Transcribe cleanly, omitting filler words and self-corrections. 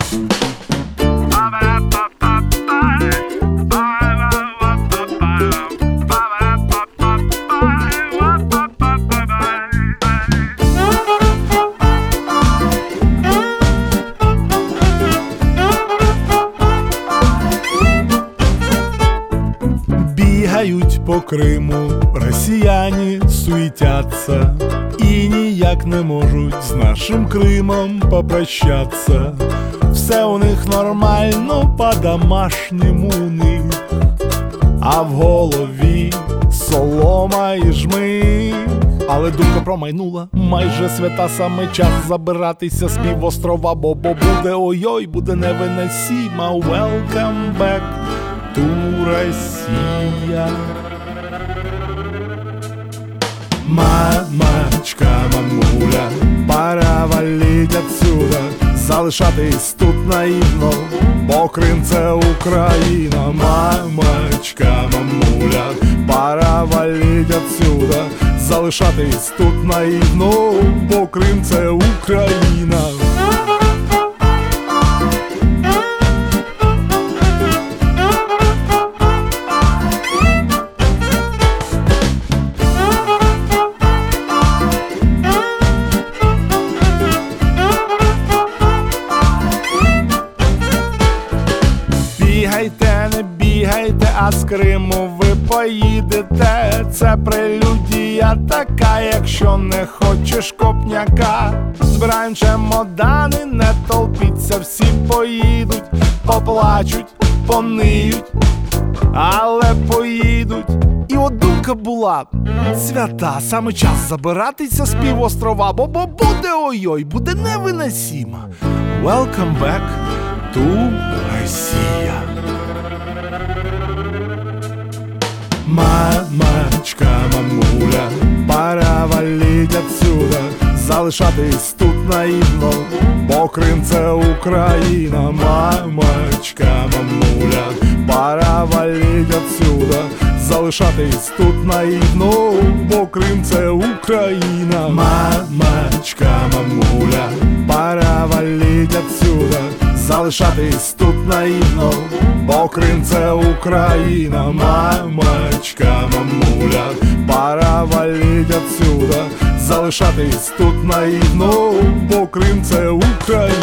Бігають по Криму, росіяни суетяться і ніяк не можуть з нашим Кримом попрощаться. Все у них нормально, по-домашньому у них, а в голові солома і жми. Але думка промайнула, майже свята, саме час забиратися з півострова, бо буде ой-ой, буде невиносимо. Welcome back to Россия. Мамочка, мамуля, пора валить отсюда, залишатись тут наївно, бо Крим це Україна. Мамочка, мамуля, пора валить отсюда, залишатись тут наївно, бо Крим це Україна. Бігайте, не бігайте, а з Криму ви поїдете. Це прелюдія така, якщо не хочеш копняка. Збираєм чемодани, не толпіться, всі поїдуть, поплачуть, пониють, але поїдуть. І от думка була свята, саме час забиратися з півострова, бо буде ой-ой, буде невиносимо. Welcome back to Россия. Мамочка, мамуля, пора валить отсюда, залишатись тут наївно, бо Крим це Україна. Мамочка, мамуля, пора валить отсюда, залишатись тут наївно, бо Крим це Україна. Мамочка, мамуля, пора валить отсюда, залишатись тут наївно, бо Крим це Україна. Мамочка, мамуля, пора валить отсюда, залишатись тут наївно, бо Крим це Україна.